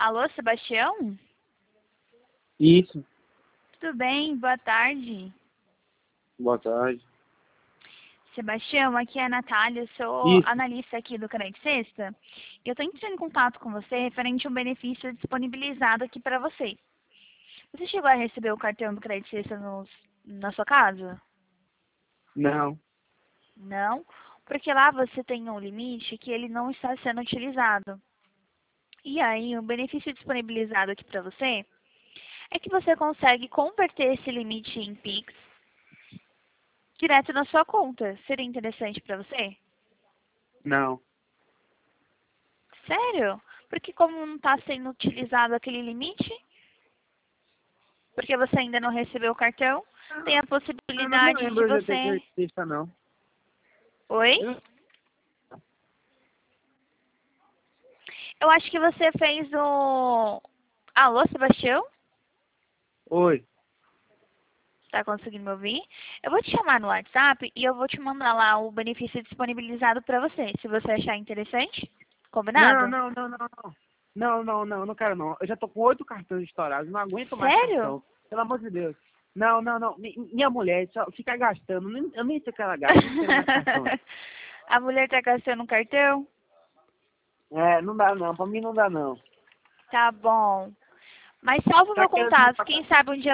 Alô, Sebastião? Isso. Tudo bem? Boa tarde. Boa tarde. Sebastião, aqui é a Natália, eu sou Isso. analista aqui do Crédito Sexta. E eu estou entrando em contato com você referente a um benefício disponibilizado aqui para você. Você chegou a receber o cartão do Crédito Sexta na sua casa? Não. Não? Porque lá você tem um limite que ele não está sendo utilizado. E aí, o benefício disponibilizado aqui para você é que você consegue converter esse limite em Pix direto na sua conta. Seria interessante para você? Não. Sério? Porque como não está sendo utilizado aquele limite, porque você ainda não recebeu o cartão, tem a Eu não me possibilidade de lembro de ter você... creditista, não. Oi? Eu- Eu acho que você fez o... Alô, Sebastião? Oi. Tá conseguindo me ouvir? Eu vou te chamar no WhatsApp e eu vou te mandar lá o benefício disponibilizado para você, se você achar interessante. Não, Combinado? não, não, não, não. Não quero não. Eu já tô com 8 cartões estourados, não aguento mais Sério? cartão. Pelo amor de Deus. Não, não, não. Minha mulher só fica gastando. Eu nem sei o que ela gasta, não quero mais cartão. A mulher tá gastando um cartão? É, não dá não. Pra mim não dá não. Tá bom. Mas salva o Tá meu querendo me contato. passar? Quem sabe um dia